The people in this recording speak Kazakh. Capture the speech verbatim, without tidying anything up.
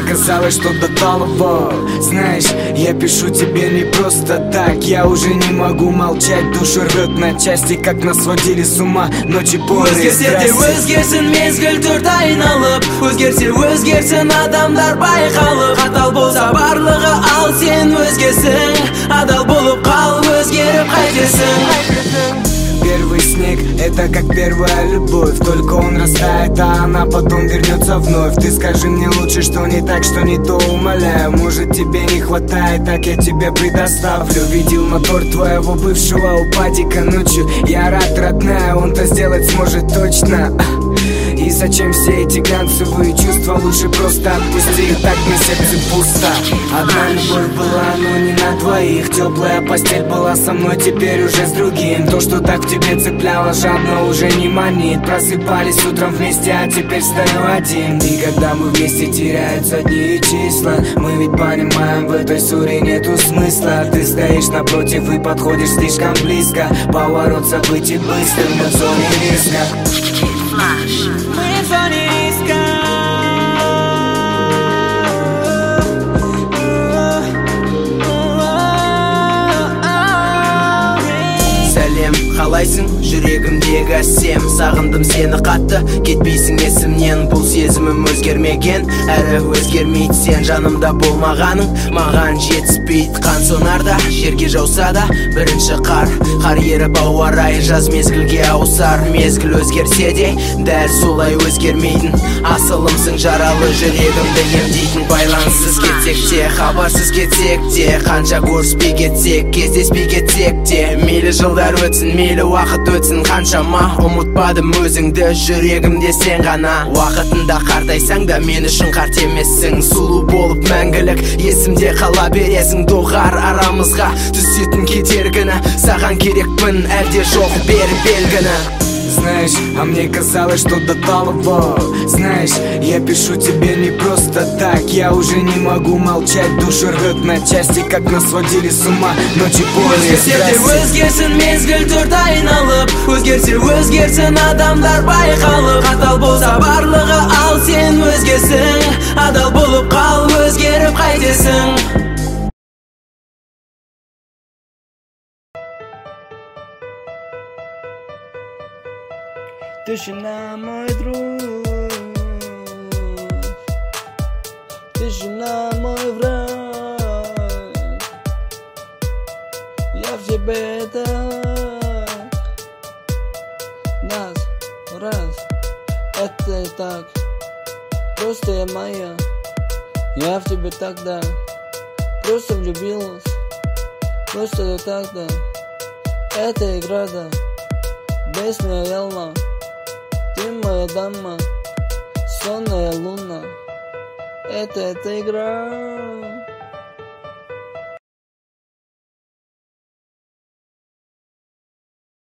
казалось, что до талого. Знаешь, я пишу тебе не просто так. Я уже не могу молчать, душу рвет на части, как нас сводили с ума ночи полные страсти. Өзгерсін мезгіл төрт айналып, өзгерсе өзгерсін адамдар байқалып. Қатал болса барлығы ал, сен өзгесің. Адал болып қал, өзгеріп қайтесің. Первый снег — это как первая любовь. Только он растает, а она потом вернется вновь. Ты скажи мне лучше, что не так, что не то, умоляю. Может тебе не хватает, так я тебе предоставлю. Видел мотор твоего бывшего у падика ночью. Я рад, родная, он-то сделать сможет точно. И зачем все эти глянцевые чувства? Лучше просто отпусти, и так на сердце пусто. Одна любовь была, но не на двоих. Теплая постель была со мной, теперь уже с другим. То, что так в тебе цепляло, жадно уже не манит. Просыпались утром вместе, а теперь стою один. И когда мы вместе, теряются дни и числа. Мы ведь понимаем, в этой ссоре нету смысла. Ты стоишь напротив и подходишь слишком близко. Поворот событий быстр, мы в зоне риска. Мы в зоне риска. Сәлем, қалайсың? Жүрегімдегі сем. Сағындым сені қатты, кетпейсің есімнен. Бұл сезімім өзгермеген, әрі өзгермейді. Сен жанымда болмағаның маған жетіспейді. Қан сонарда, жерге жауса да бірінші қар. Қар еріп ауа райы жаз мезгілге ауысар. Мезгіл өзгерсе де дәл солай өзгермейтін. Асылымсың жаралы жүрегімді емдейтін. Байланыссыз кетсек те, хабарсыз кетсек те, қанша көріспей кетсек, кездеспей кетсек те. Мейлі жылдар өтсін, мейлі уақыт өтсін қаншама, ұмытпадым өзіңді, жүрегімде сен ғана. Уақытында қартайсаң да мен үшін қарт емессің. Сұлу болып мәңгілік есімде қала бересің. Доғар арамызға түсетін кедергіні, саған керекпін әлде жоқ бер белгіні. Знаешь, а мне казалось, что до талого. Знаешь, я пишу тебе не просто так. Я уже не могу молчать, душу рвет на части, как нас сводили с ума ночи полные страсти. Өзгерсін мезгіл төрт айналып, өзгерсе өзгерсін адамдар байқалып. Қатал болса барлығы ал, сен өзгесің. Адал болып қал, өзгеріп қайтесің. Тишина, мой друг, тишина, мой враг. Я в тебе так. Нас, раз, это и так. Просто я моя. Я в тебе тогда просто влюбилась. Просто я тогда. Это игра, да. Песня ялна. Ты моя дама, сонная луна. Это эта игра.